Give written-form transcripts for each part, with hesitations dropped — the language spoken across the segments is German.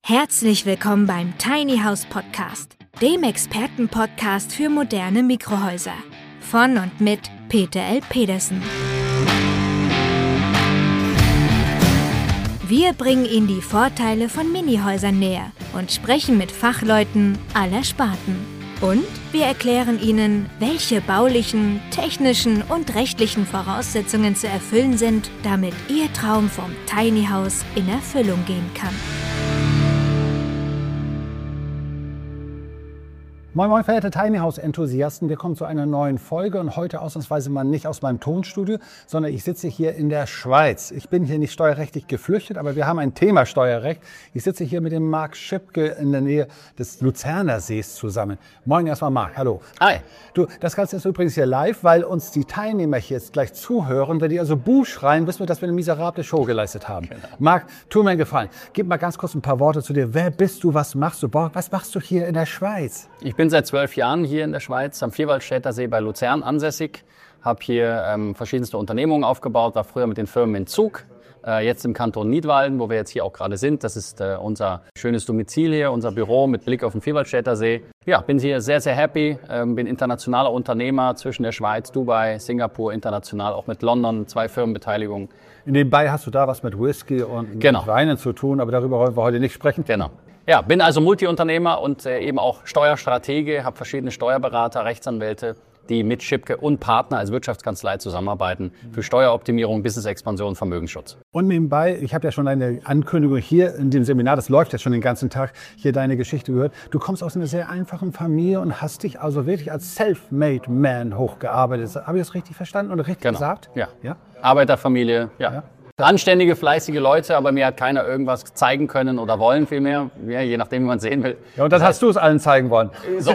Herzlich willkommen beim Tiny House Podcast, dem Expertenpodcast für moderne Mikrohäuser. Von und mit Peter L. Pedersen. Wir bringen Ihnen die Vorteile von Minihäusern näher und sprechen mit Fachleuten aller Sparten. Und wir erklären Ihnen, welche baulichen, technischen und rechtlichen Voraussetzungen zu erfüllen sind, damit Ihr Traum vom Tiny House in Erfüllung gehen kann. Moin moin verehrte Tiny House Enthusiasten, wir kommen zu einer neuen Folge und heute ausnahmsweise mal nicht aus meinem Tonstudio, sondern ich sitze hier in der Schweiz. Ich bin hier nicht steuerrechtlich geflüchtet, aber wir haben ein Thema Steuerrecht. Ich sitze hier mit dem Marc Schipke in der Nähe des Luzerner Sees zusammen. Moin erstmal Marc, hallo. Hi. Du, das Ganze ist übrigens hier live, weil uns die Teilnehmer hier jetzt gleich zuhören. Wenn die also Buh schreien, wissen wir, dass wir eine miserable Show geleistet haben. Genau. Marc, tu mir einen Gefallen. Gib mal ganz kurz ein paar Worte zu dir. Wer bist du, was machst du? Was machst du hier in der Schweiz? Ich bin seit 12 Jahren hier in der Schweiz am Vierwaldstätter See bei Luzern ansässig. Habe hier verschiedenste Unternehmungen aufgebaut, war früher mit den Firmen in Zug, jetzt im Kanton Nidwalden, wo wir jetzt hier auch gerade sind. Das ist unser schönes Domizil hier, unser Büro mit Blick auf den Vierwaldstätter See. Ja, bin hier sehr, sehr happy, bin internationaler Unternehmer zwischen der Schweiz, Dubai, Singapur, international, auch mit London, 2 Firmenbeteiligungen. Nebenbei hast du da was mit Whisky und mit Weinen zu tun, aber darüber wollen wir heute nicht sprechen. Genau. Ja, bin also Multiunternehmer und eben auch Steuerstratege, habe verschiedene Steuerberater, Rechtsanwälte, die mit Schipke und Partner als Wirtschaftskanzlei zusammenarbeiten für Steueroptimierung, Business-Expansion, Vermögensschutz. Und nebenbei, ich habe ja schon deine Ankündigung hier in dem Seminar, das läuft ja schon den ganzen Tag, hier deine Geschichte gehört. Du kommst aus einer sehr einfachen Familie und hast dich also wirklich als Self-Made Man hochgearbeitet. Habe ich das richtig verstanden und richtig gesagt? Ja. Arbeiterfamilie, ja. Anständige, fleißige Leute, aber mir hat keiner irgendwas zeigen können oder wollen vielmehr, ja, je nachdem, wie man es sehen will. Ja, und das hast du es allen zeigen wollen. So.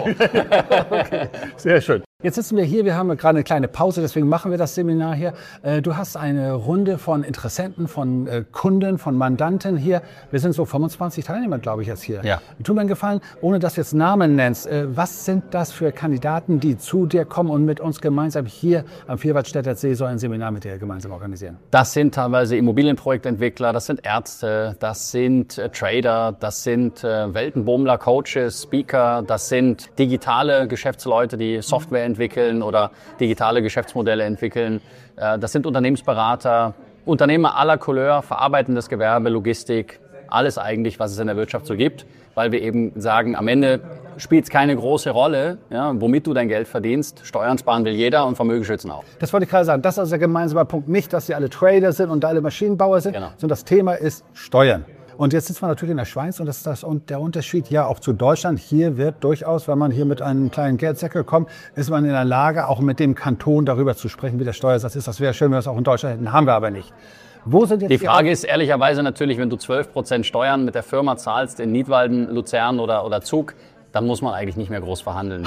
Okay. Sehr schön. Jetzt sitzen wir hier, wir haben gerade eine kleine Pause, deswegen machen wir das Seminar hier. Du hast eine Runde von Interessenten, von Kunden, von Mandanten hier. Wir sind so 25 Teilnehmer, glaube ich, jetzt hier. Ja. Tu mir einen Gefallen, ohne dass du jetzt Namen nennst. Was sind das für Kandidaten, die zu dir kommen und mit uns gemeinsam hier am Vierwaldstätter See so ein Seminar mit dir gemeinsam organisieren? Das sind teilweise Immobilienprojektentwickler, das sind Ärzte, das sind Trader, das sind Weltenbummler, Coaches, Speaker, das sind digitale Geschäftsleute, die Software entwickeln oder digitale Geschäftsmodelle entwickeln. Das sind Unternehmensberater, Unternehmer aller Couleur, verarbeitendes Gewerbe, Logistik, alles eigentlich, was es in der Wirtschaft so gibt, weil wir eben sagen, am Ende spielt es keine große Rolle, ja, womit du dein Geld verdienst. Steuern sparen will jeder und Vermögen schützen auch. Das wollte ich gerade sagen. Das ist also der gemeinsame Punkt. Nicht, dass sie alle Trader sind und alle Maschinenbauer sind, sondern das Thema ist Steuern. Und jetzt sitzen wir natürlich in der Schweiz und das ist der Unterschied ja auch zu Deutschland. Hier wird durchaus, wenn man hier mit einem kleinen Geldsäckel kommt, ist man in der Lage, auch mit dem Kanton darüber zu sprechen, wie der Steuersatz ist. Das wäre schön, wenn wir das auch in Deutschland hätten, haben wir aber nicht. Wo sind jetzt die Frage ist ehrlicherweise natürlich, wenn du 12% Steuern mit der Firma zahlst in Nidwalden, Luzern oder Zug, dann muss man eigentlich nicht mehr groß verhandeln.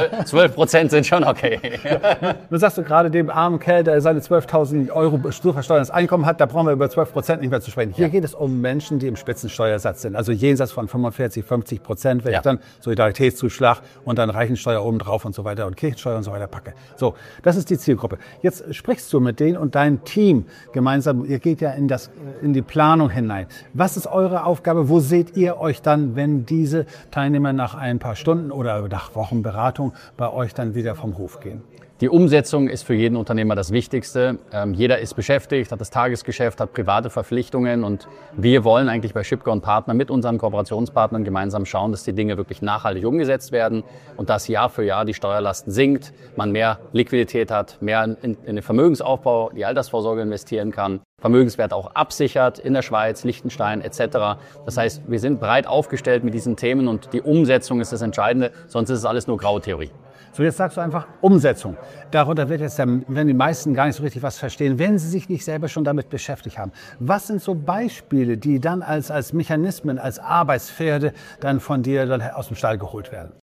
12% sind schon okay. Ja. Du sagst gerade dem armen Kerl, der seine 12.000 € zu versteuerndes Einkommen hat, da brauchen wir über 12% nicht mehr zu sprechen. Hier geht es um Menschen, die im Spitzensteuersatz sind. Also jenseits von 45-50%, wenn ich dann Solidaritätszuschlag und dann Reichensteuer obendrauf und so weiter und Kirchensteuer und so weiter packe. So, das ist die Zielgruppe. Jetzt sprichst du mit denen und dein Team gemeinsam, ihr geht ja in die Planung hinein. Was ist eure Aufgabe? Wo seht ihr euch dann, wenn diese Teilnehmer nach ein paar Stunden oder nach Wochen Beratung bei euch dann wieder vom Hof gehen? Die Umsetzung ist für jeden Unternehmer das Wichtigste. Jeder ist beschäftigt, hat das Tagesgeschäft, hat private Verpflichtungen und wir wollen eigentlich bei Schipke und Partner mit unseren Kooperationspartnern gemeinsam schauen, dass die Dinge wirklich nachhaltig umgesetzt werden und dass Jahr für Jahr die Steuerlasten sinkt, man mehr Liquidität hat, mehr in den Vermögensaufbau, die Altersvorsorge investieren kann, Vermögenswert auch absichert in der Schweiz, Liechtenstein etc. Das heißt, wir sind breit aufgestellt mit diesen Themen und die Umsetzung ist das Entscheidende, sonst ist es alles nur graue Theorie. So, jetzt sagst du einfach Umsetzung. Darunter werden die meisten gar nicht so richtig was verstehen, wenn sie sich nicht selber schon damit beschäftigt haben. Was sind so Beispiele, die dann als Mechanismen, als Arbeitspferde dann von dir dann aus dem Stall geholt werden?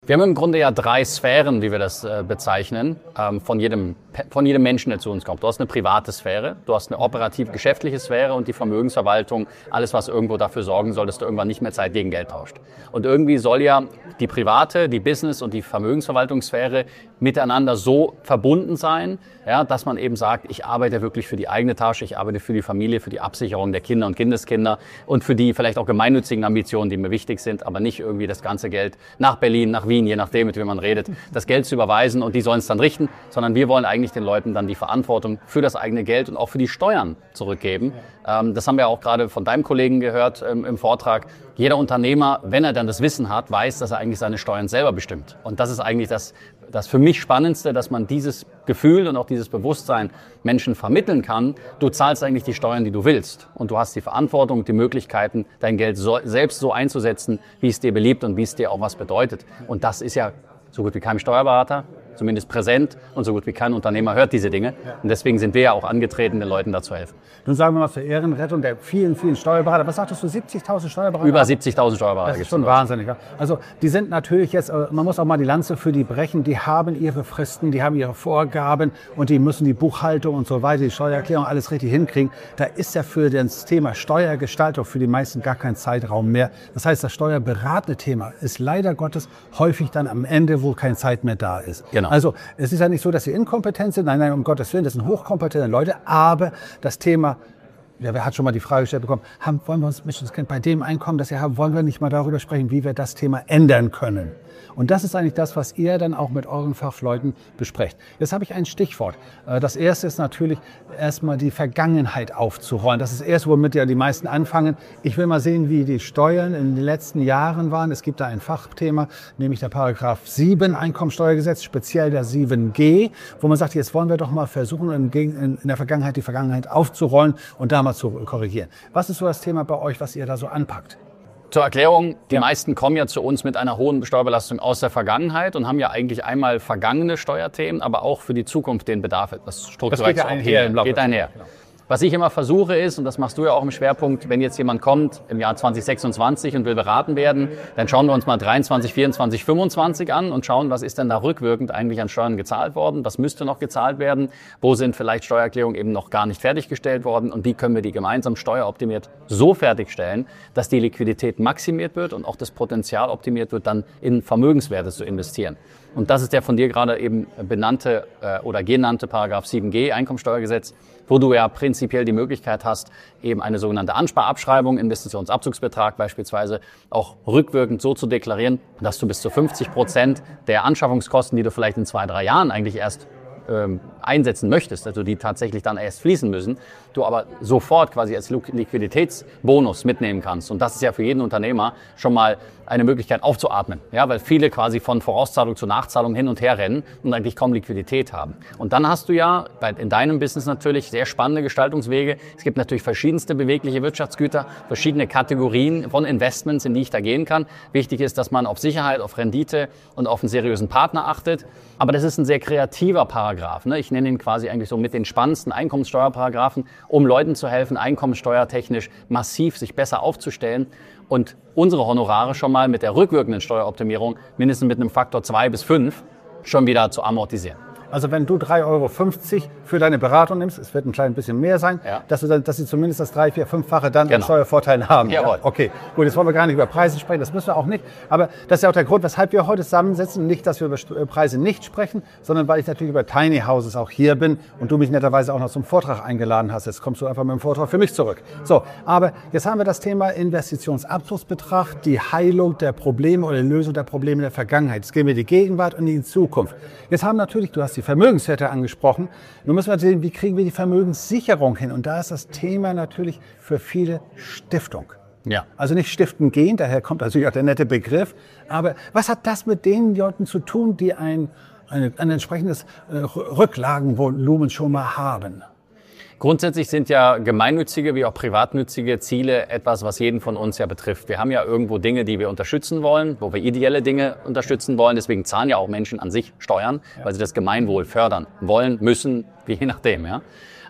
Wir haben im Grunde ja 3 Sphären, wie wir das bezeichnen, von jedem Menschen, der zu uns kommt. Du hast eine private Sphäre, du hast eine operativ-geschäftliche Sphäre und die Vermögensverwaltung, alles, was irgendwo dafür sorgen soll, dass du irgendwann nicht mehr Zeit gegen Geld tauscht. Und irgendwie soll ja die private, die Business- und die Vermögensverwaltungssphäre miteinander so verbunden sein, ja, dass man eben sagt, ich arbeite wirklich für die eigene Tasche, ich arbeite für die Familie, für die Absicherung der Kinder und Kindeskinder und für die vielleicht auch gemeinnützigen Ambitionen, die mir wichtig sind, aber nicht irgendwie das ganze Geld nach Berlin, nach Wien, je nachdem, mit wem man redet, das Geld zu überweisen und die sollen es dann richten, sondern wir wollen eigentlich den Leuten dann die Verantwortung für das eigene Geld und auch für die Steuern zurückgeben. Das haben wir auch gerade von deinem Kollegen gehört im Vortrag. Jeder Unternehmer, wenn er dann das Wissen hat, weiß, dass er eigentlich seine Steuern selber bestimmt. Und das ist eigentlich das für mich Spannendste, dass man dieses Gefühl und auch dieses Bewusstsein Menschen vermitteln kann. Du zahlst eigentlich die Steuern, die du willst. Und du hast die Verantwortung, die Möglichkeiten, dein Geld selbst so einzusetzen, wie es dir beliebt und wie es dir auch was bedeutet. Und das ist ja so gut wie kein Steuerberater, zumindest präsent, und so gut wie kein Unternehmer hört diese Dinge. Und deswegen sind wir ja auch angetreten, den Leuten da zu helfen. Nun sagen wir mal zur Ehrenrettung der vielen, vielen Steuerberater. Was sagtest du, 70.000 Steuerberater? Über 70.000 Steuerberater. Das ist schon wahnsinnig. Also die sind natürlich jetzt, man muss auch mal die Lanze für die brechen, die haben ihre Fristen, die haben ihre Vorgaben und die müssen die Buchhaltung und so weiter, die Steuererklärung, alles richtig hinkriegen. Da ist ja für das Thema Steuergestaltung für die meisten gar kein Zeitraum mehr. Das heißt, das steuerberatende Thema ist leider Gottes häufig dann am Ende, wo keine Zeit mehr da ist. Genau. Also es ist ja nicht so, dass sie inkompetent sind. Nein, um Gottes Willen, das sind hochkompetente Leute. Aber das Thema, ja, wer hat schon mal die Frage gestellt bekommen, wollen wir uns bei dem Einkommen, das wir haben, wollen wir nicht mal darüber sprechen, wie wir das Thema ändern können? Und das ist eigentlich das, was ihr dann auch mit euren Fachleuten besprecht. Jetzt habe ich ein Stichwort. Das erste ist natürlich erstmal die Vergangenheit aufzurollen. Das ist erst, womit ja die meisten anfangen. Ich will mal sehen, wie die Steuern in den letzten Jahren waren. Es gibt da ein Fachthema, nämlich der Paragraph 7 Einkommensteuergesetz, speziell der 7G, wo man sagt, jetzt wollen wir doch mal versuchen, in der Vergangenheit die Vergangenheit aufzurollen und da mal zu korrigieren. Was ist so das Thema bei euch, was ihr da so anpackt? Zur Erklärung, die meisten kommen ja zu uns mit einer hohen Steuerbelastung aus der Vergangenheit und haben ja eigentlich einmal vergangene Steuerthemen, aber auch für die Zukunft den Bedarf, etwas strukturell zu optimieren. Das geht einher. Genau. Was ich immer versuche ist, und das machst du ja auch im Schwerpunkt, wenn jetzt jemand kommt im Jahr 2026 und will beraten werden, dann schauen wir uns mal 23, 24, 25 an und schauen, was ist denn da rückwirkend eigentlich an Steuern gezahlt worden, was müsste noch gezahlt werden, wo sind vielleicht Steuererklärungen eben noch gar nicht fertiggestellt worden und wie können wir die gemeinsam steueroptimiert so fertigstellen, dass die Liquidität maximiert wird und auch das Potenzial optimiert wird, dann in Vermögenswerte zu investieren. Und das ist der von dir gerade eben benannte oder genannte Paragraph 7G Einkommensteuergesetz, wo du ja prinzipiell die Möglichkeit hast, eben eine sogenannte Ansparabschreibung, Investitionsabzugsbetrag beispielsweise, auch rückwirkend so zu deklarieren, dass du bis zu 50% der Anschaffungskosten, die du vielleicht in 2-3 Jahren eigentlich erst einsetzen möchtest, also die tatsächlich dann erst fließen müssen, du aber sofort quasi als Liquiditätsbonus mitnehmen kannst. Und das ist ja für jeden Unternehmer schon mal eine Möglichkeit aufzuatmen, ja, weil viele quasi von Vorauszahlung zu Nachzahlung hin und her rennen und eigentlich kaum Liquidität haben. Und dann hast du ja in deinem Business natürlich sehr spannende Gestaltungswege. Es gibt natürlich verschiedenste bewegliche Wirtschaftsgüter, verschiedene Kategorien von Investments, in die ich da gehen kann. Wichtig ist, dass man auf Sicherheit, auf Rendite und auf einen seriösen Partner achtet. Aber das ist ein sehr kreativer Paragraph, ne? Ich nenne ihn quasi eigentlich so mit den spannendsten Einkommenssteuerparagraphen, um Leuten zu helfen, einkommenssteuertechnisch massiv sich besser aufzustellen und unsere Honorare schon mal mit der rückwirkenden Steueroptimierung mindestens mit einem Faktor 2 bis 5 schon wieder zu amortisieren. Also wenn du 3,50 € für deine Beratung nimmst, es wird ein klein bisschen mehr sein, ja, dass sie zumindest das 3-, 4-, 5-fache dann an Steuervorteilen haben. Jawohl. Ja? Okay, gut, jetzt wollen wir gar nicht über Preise sprechen, das müssen wir auch nicht. Aber das ist ja auch der Grund, weshalb wir heute zusammensitzen. Nicht, dass wir über Preise nicht sprechen, sondern weil ich natürlich über Tiny Houses auch hier bin und du mich netterweise auch noch zum Vortrag eingeladen hast. Jetzt kommst du einfach mit dem Vortrag für mich zurück. So, aber jetzt haben wir das Thema Investitionsabzugsbetrag, die Heilung der Probleme oder die Lösung der Probleme der Vergangenheit. Jetzt gehen wir in die Gegenwart und in die Zukunft. Jetzt haben natürlich, du hast die Vermögenswerte angesprochen. Nun müssen wir sehen, wie kriegen wir die Vermögenssicherung hin? Und da ist das Thema natürlich für viele Stiftung. Ja. Also nicht stiften gehen, daher kommt natürlich auch der nette Begriff. Aber was hat das mit den Leuten zu tun, die ein entsprechendes Rücklagenvolumen schon mal haben? Grundsätzlich sind ja gemeinnützige wie auch privatnützige Ziele etwas, was jeden von uns ja betrifft. Wir haben ja irgendwo Dinge, die wir unterstützen wollen, wo wir ideelle Dinge unterstützen wollen. Deswegen zahlen ja auch Menschen an sich Steuern, weil sie das Gemeinwohl fördern wollen, müssen, je nachdem. Ja.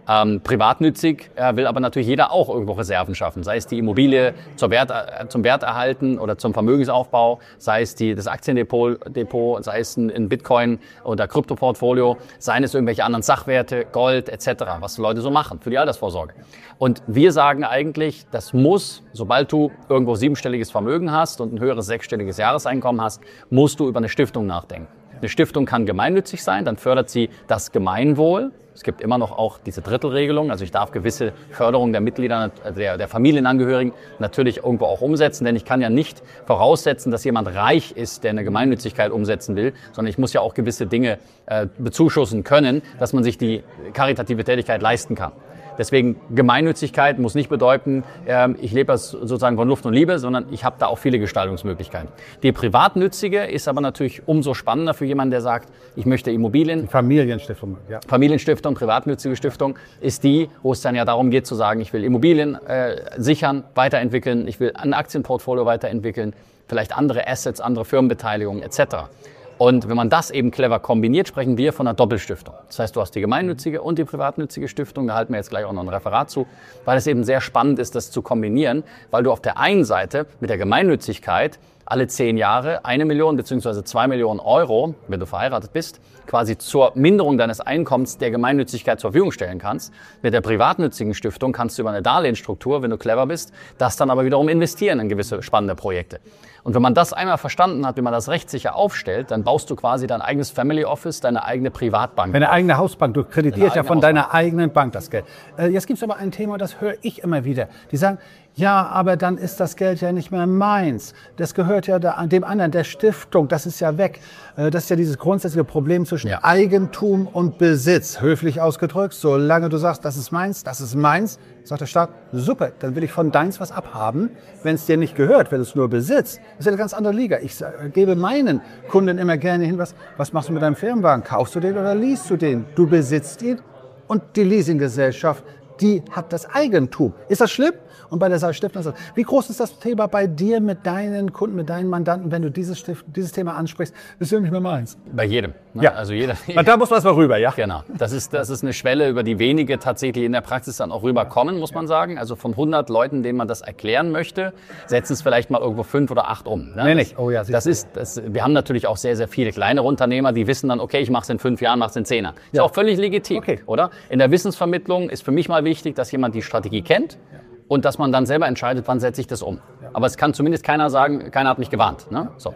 Privatnützig will aber natürlich jeder auch irgendwo Reserven schaffen, sei es die Immobilie zum Werterhalten oder zum Vermögensaufbau, sei es das Aktiendepot, sei es ein Bitcoin oder Kryptoportfolio, seien es irgendwelche anderen Sachwerte, Gold etc., was Leute so machen für die Altersvorsorge. Und wir sagen eigentlich, das muss, sobald du irgendwo 7-stelliges Vermögen hast und ein höheres 6-stelliges Jahreseinkommen hast, musst du über eine Stiftung nachdenken. Eine Stiftung kann gemeinnützig sein, dann fördert sie das Gemeinwohl. Es gibt immer noch auch diese Drittelregelung, also ich darf gewisse Förderung der Mitglieder, der Familienangehörigen natürlich irgendwo auch umsetzen, denn ich kann ja nicht voraussetzen, dass jemand reich ist, der eine Gemeinnützigkeit umsetzen will, sondern ich muss ja auch gewisse Dinge bezuschussen können, dass man sich die karitative Tätigkeit leisten kann. Deswegen Gemeinnützigkeit muss nicht bedeuten, ich lebe das sozusagen von Luft und Liebe, sondern ich habe da auch viele Gestaltungsmöglichkeiten. Die privatnützige ist aber natürlich umso spannender für jemanden, der sagt, ich möchte Immobilien. Die Familienstiftung, ja. Familienstiftung, privatnützige Stiftung ist die, wo es dann ja darum geht zu sagen, ich will Immobilien sichern, weiterentwickeln, ich will ein Aktienportfolio weiterentwickeln, vielleicht andere Assets, andere Firmenbeteiligungen etc. Und wenn man das eben clever kombiniert, sprechen wir von einer Doppelstiftung. Das heißt, du hast die gemeinnützige und die privatnützige Stiftung. Da halten wir jetzt gleich auch noch ein Referat zu, weil es eben sehr spannend ist, das zu kombinieren, weil du auf der einen Seite mit der Gemeinnützigkeit alle 10 Jahre 1 Million bzw. 2 Millionen Euro, wenn du verheiratet bist, quasi zur Minderung deines Einkommens der Gemeinnützigkeit zur Verfügung stellen kannst. Mit der privatnützigen Stiftung kannst du über eine Darlehensstruktur, wenn du clever bist, das dann aber wiederum investieren in gewisse spannende Projekte. Und wenn man das einmal verstanden hat, wie man das rechtssicher aufstellt, dann baust du quasi dein eigenes Family Office, deine eigene Privatbank. Deine eigene Hausbank, du kreditierst ja von deiner eigenen Bank das Geld. Jetzt gibt es aber ein Thema, das höre ich immer wieder. Die sagen, ja, aber dann ist das Geld ja nicht mehr meins. Das gehört ja dem anderen, der Stiftung, das ist ja weg. Das ist ja dieses grundsätzliche Problem zwischen Eigentum und Besitz. Höflich ausgedrückt, solange du sagst, das ist meins, sagt der Staat, super, dann will ich von deins was abhaben. Wenn es dir nicht gehört, wenn du es nur besitzt, das ist eine ganz andere Liga. Ich gebe meinen Kunden immer gerne hin, was machst du mit deinem Firmenwagen? Kaufst du den oder leasst du den? Du besitzt ihn und die Leasinggesellschaft, die hat das Eigentum. Ist das schlimm? Und bei der Stiftung, wie groß ist das Thema bei dir mit deinen Kunden, mit deinen Mandanten, wenn du dieses Thema ansprichst? Das ist ja nicht mehr meins. Bei jedem. Ne? Ja. Also jeder. Da muss man erstmal rüber, ja? Genau. Das ist eine Schwelle, über die wenige tatsächlich in der Praxis dann auch rüberkommen, muss man sagen. Also von 100 Leuten, denen man das erklären möchte, setzen es vielleicht mal irgendwo 5 oder 8 um. Ne? Nee, nicht. Oh ja. Wir haben natürlich auch sehr, sehr viele kleinere Unternehmer, die wissen dann, okay, ich mache es in 5 Jahren, mache es in 10 Jahren. Ist auch völlig legitim, oder? In der Wissensvermittlung ist für mich mal wichtig, dass jemand die Strategie kennt. Und dass man dann selber entscheidet, wann setze ich das um. Aber es kann zumindest keiner sagen, keiner hat mich gewarnt. Ne? So.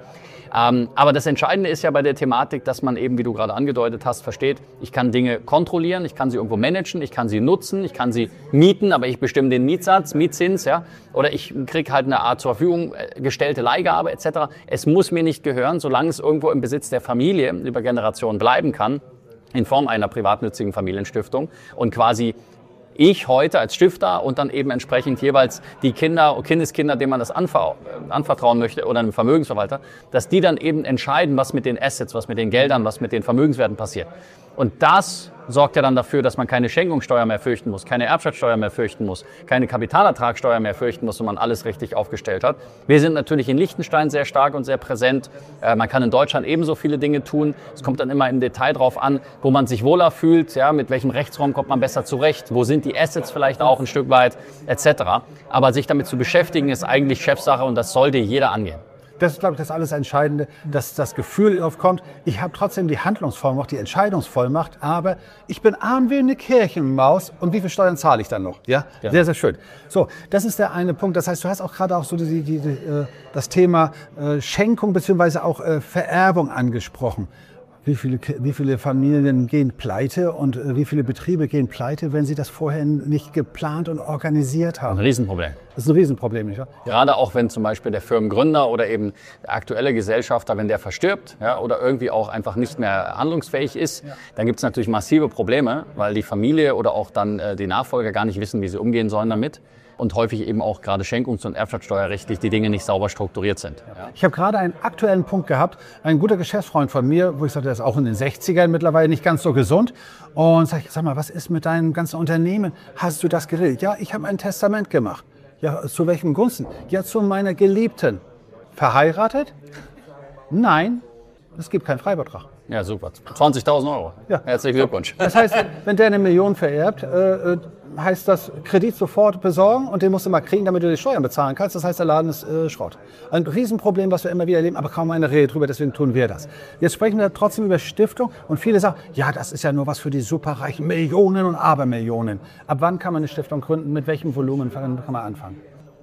Aber das Entscheidende ist ja bei der Thematik, dass man eben, wie du gerade angedeutet hast, versteht, ich kann Dinge kontrollieren, ich kann sie irgendwo managen, ich kann sie nutzen, ich kann sie mieten, aber ich bestimme den Mietzins, ja, oder ich kriege halt eine Art zur Verfügung gestellte Leihgabe etc. Es muss mir nicht gehören, solange es irgendwo im Besitz der Familie über Generationen bleiben kann, in Form einer privatnützigen Familienstiftung und quasi ich heute als Stifter und dann eben entsprechend jeweils die Kinder, Kindeskinder, denen man das anvertrauen möchte oder einem Vermögensverwalter, dass die dann eben entscheiden, was mit den Assets, was mit den Geldern, was mit den Vermögenswerten passiert. Und das sorgt ja dann dafür, dass man keine Schenkungssteuer mehr fürchten muss, keine Erbschaftssteuer mehr fürchten muss, keine Kapitalertragssteuer mehr fürchten muss, wenn man alles richtig aufgestellt hat. Wir sind natürlich in Liechtenstein sehr stark und sehr präsent. Man kann in Deutschland ebenso viele Dinge tun. Es kommt dann immer im Detail drauf an, wo man sich wohler fühlt, ja, mit welchem Rechtsraum kommt man besser zurecht, wo sind die Assets vielleicht auch ein Stück weit, etc. Aber sich damit zu beschäftigen, ist eigentlich Chefsache und das sollte jeder angehen. Das ist, glaube ich, das alles Entscheidende, dass das Gefühl aufkommt, ich habe trotzdem die Handlungsvollmacht, die Entscheidungsvollmacht, aber ich bin arm wie eine Kirchenmaus und wie viel Steuern zahle ich dann noch? Ja? Sehr, sehr schön. So, das ist der eine Punkt. Das heißt, du hast auch gerade auch so das Thema Schenkung bzw. auch Vererbung angesprochen. Wie viele Familien gehen pleite und wie viele Betriebe gehen pleite, wenn sie das vorher nicht geplant und organisiert haben? Ein Riesenproblem. Das ist ein Riesenproblem, nicht wahr? Gerade auch, wenn zum Beispiel der Firmengründer oder eben der aktuelle Gesellschafter, wenn der verstirbt, ja, oder irgendwie auch einfach nicht mehr handlungsfähig ist, dann gibt es natürlich massive Probleme, weil die Familie oder auch dann die Nachfolger gar nicht wissen, wie sie umgehen sollen damit. Und häufig eben auch gerade schenkungs- und erbschaftssteuerrechtlich die Dinge nicht sauber strukturiert sind. Ja. Ich habe gerade einen aktuellen Punkt gehabt. Ein guter Geschäftsfreund von mir, wo ich sagte, der ist auch in den 60ern mittlerweile nicht ganz so gesund. Und sag mal, was ist mit deinem ganzen Unternehmen? Hast du das geregelt? Ja, ich habe ein Testament gemacht. Ja, zu welchem Gunsten? Ja, zu meiner Geliebten. Verheiratet? Nein, es gibt keinen Freibetrag. Ja, super. 20.000 €. Ja. Herzlichen Glückwunsch. Das heißt, wenn der 1 Million vererbt, heißt das Kredit sofort besorgen und den musst du mal kriegen, damit du die Steuern bezahlen kannst. Das heißt, der Laden ist Schrott. Ein Riesenproblem, was wir immer wieder erleben, aber kaum eine Rede drüber, deswegen tun wir das. Jetzt sprechen wir trotzdem über Stiftung und viele sagen, ja, das ist ja nur was für die Superreichen, Millionen und Abermillionen. Ab wann kann man eine Stiftung gründen? Mit welchem Volumen kann man anfangen?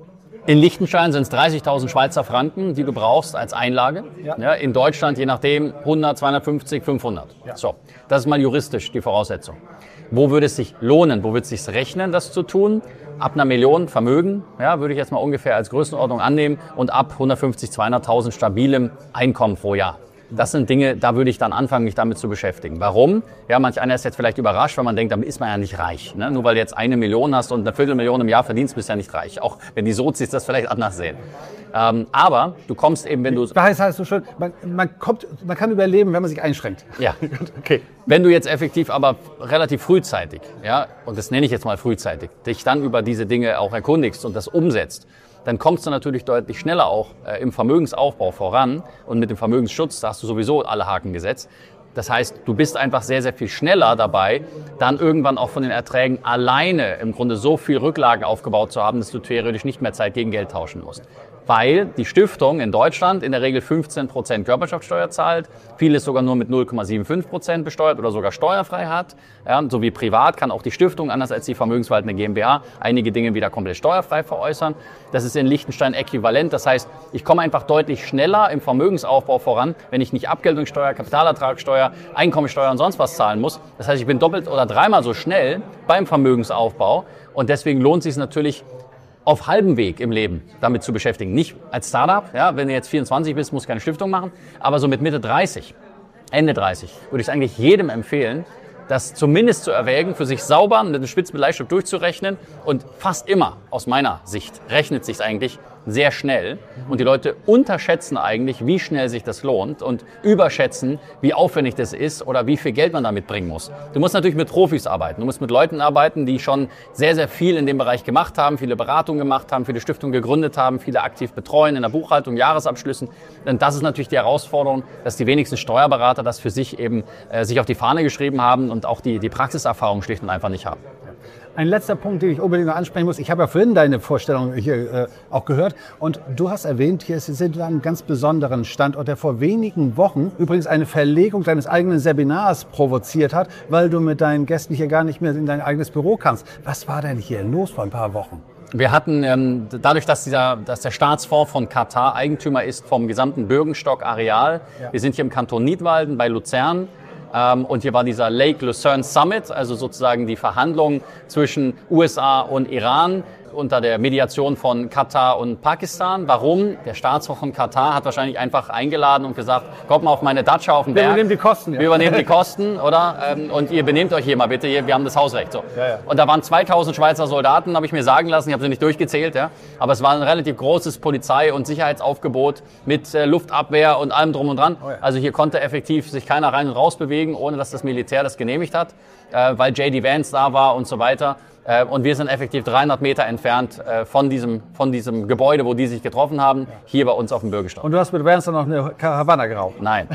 In Liechtenstein sind es 30.000 Schweizer Franken, die du brauchst als Einlage. Ja, in Deutschland je nachdem 100, 250, 500. Ja. So, das ist mal juristisch die Voraussetzung. Wo würde es sich lohnen, wo würde es sich rechnen, das zu tun? Ab 1 Million Vermögen, ja, würde ich jetzt mal ungefähr als Größenordnung annehmen und ab 150, 200.000 stabilem Einkommen pro Jahr. Das sind Dinge, da würde ich dann anfangen, mich damit zu beschäftigen. Warum? Ja, manch einer ist jetzt vielleicht überrascht, weil man denkt, damit ist man ja nicht reich. Ne? Nur weil du jetzt 1 Million hast und 250.000 im Jahr verdienst, bist du ja nicht reich. Auch wenn die Sozis das vielleicht anders sehen. Aber du kommst eben, wenn du... Das heißt so schön, man kann überleben, wenn man sich einschränkt. Ja, okay. Wenn du jetzt effektiv aber relativ frühzeitig, ja, und das nenne ich jetzt mal frühzeitig, dich dann über diese Dinge auch erkundigst und das umsetzt, dann kommst du natürlich deutlich schneller auch im Vermögensaufbau voran. Und mit dem Vermögensschutz, da hast du sowieso alle Haken gesetzt. Das heißt, du bist einfach sehr, sehr viel schneller dabei, dann irgendwann auch von den Erträgen alleine im Grunde so viel Rücklagen aufgebaut zu haben, dass du theoretisch nicht mehr Zeit gegen Geld tauschen musst. Weil die Stiftung in Deutschland in der Regel 15% Körperschaftsteuer zahlt, vieles sogar nur mit 0,75% besteuert oder sogar steuerfrei hat. Ja, so wie privat kann auch die Stiftung, anders als die vermögensverwaltende GmbH, einige Dinge wieder komplett steuerfrei veräußern. Das ist in Liechtenstein äquivalent. Das heißt, ich komme einfach deutlich schneller im Vermögensaufbau voran, wenn ich nicht Abgeltungssteuer, Kapitalertragssteuer, Einkommensteuer und sonst was zahlen muss. Das heißt, ich bin doppelt oder dreimal so schnell beim Vermögensaufbau und deswegen lohnt es sich natürlich, auf halbem Weg im Leben damit zu beschäftigen. Nicht als Startup, ja, wenn du jetzt 24 bist, musst du keine Stiftung machen, aber so mit Mitte 30, Ende 30, würde ich es eigentlich jedem empfehlen, das zumindest zu erwägen, für sich sauber mit einem Spitzenbeleihstück durchzurechnen und fast immer, aus meiner Sicht, rechnet sich eigentlich sehr schnell und die Leute unterschätzen eigentlich, wie schnell sich das lohnt und überschätzen, wie aufwendig das ist oder wie viel Geld man damit bringen muss. Du musst natürlich mit Profis arbeiten, du musst mit Leuten arbeiten, die schon sehr, sehr viel in dem Bereich gemacht haben, viele Beratungen gemacht haben, viele Stiftungen gegründet haben, viele aktiv betreuen in der Buchhaltung, Jahresabschlüssen. Denn das ist natürlich die Herausforderung, dass die wenigsten Steuerberater das für sich eben sich auf die Fahne geschrieben haben und auch die Praxiserfahrung schlicht und einfach nicht haben. Ein letzter Punkt, den ich unbedingt noch ansprechen muss. Ich habe ja vorhin deine Vorstellung hier auch gehört und du hast erwähnt, hier sind wir an einem ganz besonderen Standort, der vor wenigen Wochen übrigens eine Verlegung deines eigenen Seminars provoziert hat, weil du mit deinen Gästen hier gar nicht mehr in dein eigenes Büro kannst. Was war denn hier los vor ein paar Wochen? Wir hatten, dadurch, dass der Staatsfonds von Katar Eigentümer ist vom gesamten Bürgenstock-Areal, wir sind hier im Kanton Nidwalden bei Luzern, und hier war dieser Lake Lucerne Summit, also sozusagen die Verhandlungen zwischen USA und Iran unter der Mediation von Katar und Pakistan. Warum? Der Staatsfonds von Katar hat wahrscheinlich einfach eingeladen und gesagt, kommt mal auf meine Datscha auf den Berg. Wir übernehmen die Kosten. Ja. Wir übernehmen die Kosten, oder? Und ihr benehmt euch hier mal bitte, wir haben das Hausrecht. So. Ja, ja. Und da waren 2000 Schweizer Soldaten, habe ich mir sagen lassen, ich habe sie nicht durchgezählt, ja. Aber es war ein relativ großes Polizei- und Sicherheitsaufgebot mit Luftabwehr und allem drum und dran. Oh ja. Also hier konnte effektiv sich keiner rein und raus bewegen, ohne dass das Militär das genehmigt hat, weil J.D. Vance da war und so weiter. Und wir sind effektiv 300 Meter entfernt von diesem Gebäude, wo die sich getroffen haben, hier bei uns auf dem Bürgersteig. Und du hast mit Vance dann noch eine Havanna geraucht? Nein.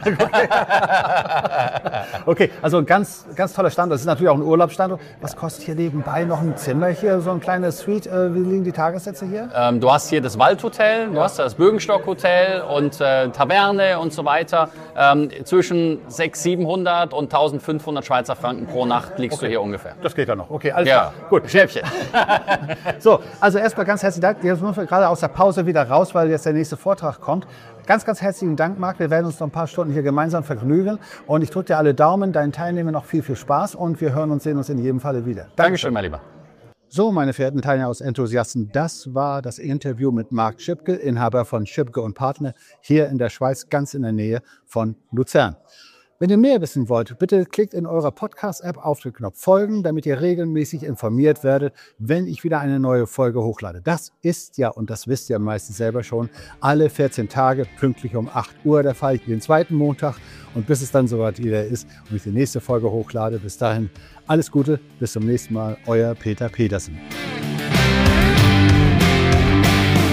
Okay, also ein ganz, ganz toller Standort. Das ist natürlich auch ein Urlaubsstandort. Was kostet hier nebenbei noch ein Zimmer hier, so ein kleines Suite? Wie liegen die Tagessätze hier? Du hast hier das Waldhotel, du hast das Bürgenstock-Hotel und Taverne und so weiter. Zwischen 600, 700 und 1500 Schweizer Franken pro Nacht liegst du hier ungefähr. Das geht ja noch. Okay, alles klar. Gut. Schäfchen. So, also erstmal ganz herzlichen Dank. Jetzt sind wir gerade aus der Pause wieder raus, weil jetzt der nächste Vortrag kommt. Ganz, ganz herzlichen Dank, Marc. Wir werden uns noch ein paar Stunden hier gemeinsam vergnügen. Und ich drücke dir alle Daumen, deinen Teilnehmern noch viel, viel Spaß. Und wir hören und sehen uns in jedem Falle wieder. Dankeschön, mein Lieber. So, meine verehrten Teilnehmer aus Enthusiasten, das war das Interview mit Marc Schipke, Inhaber von Schipke & Partner, hier in der Schweiz, ganz in der Nähe von Luzern. Wenn ihr mehr wissen wollt, bitte klickt in eurer Podcast-App auf den Knopf Folgen, damit ihr regelmäßig informiert werdet, wenn ich wieder eine neue Folge hochlade. Das ist ja, und das wisst ihr meistens selber schon, alle 14 Tage pünktlich um 8 Uhr der Fall. Den zweiten Montag und bis es dann soweit wieder ist und ich die nächste Folge hochlade. Bis dahin alles Gute, bis zum nächsten Mal, euer Peter Petersen.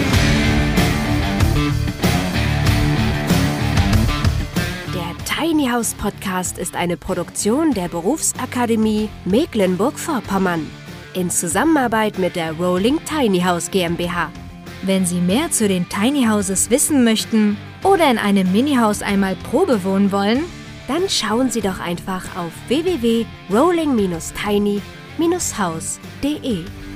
Tiny House Podcast ist eine Produktion der Berufsakademie Mecklenburg-Vorpommern in Zusammenarbeit mit der Rolling Tiny House GmbH. Wenn Sie mehr zu den Tiny Houses wissen möchten oder in einem Mini-Haus einmal Probe wohnen wollen, dann schauen Sie doch einfach auf www.rolling-tiny-house.de.